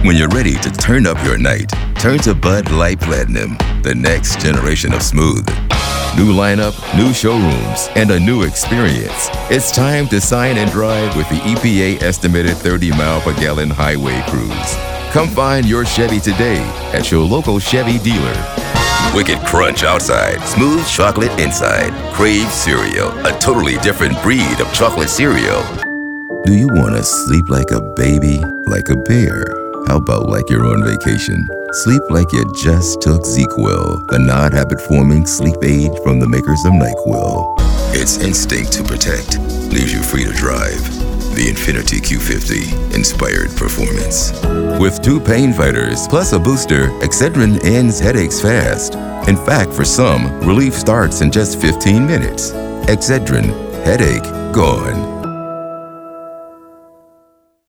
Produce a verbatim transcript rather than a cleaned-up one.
When you're ready to turn up your night, turn to Bud Light Platinum, the next generation of smooth. New lineup, new showrooms, and a new experience. It's time to sign and drive with the E P A estimated thirty mile per gallon highway cruise. Come find your Chevy today at your local Chevy dealer. Wicked crunch outside, smooth chocolate inside. Crave cereal, a totally different breed of chocolate cereal. Do you want to sleep like a baby, like a bear? How about like you're on vacation? Sleep like you just took ZzzQuil, the non-habit-forming sleep aid from the makers of NyQuil. Its instinct to protect leaves you free to drive. The Infiniti Q fifty, inspired performance. With two pain fighters plus a booster, Excedrin ends headaches fast. In fact, for some, relief starts in just fifteen minutes. Excedrin, headache gone.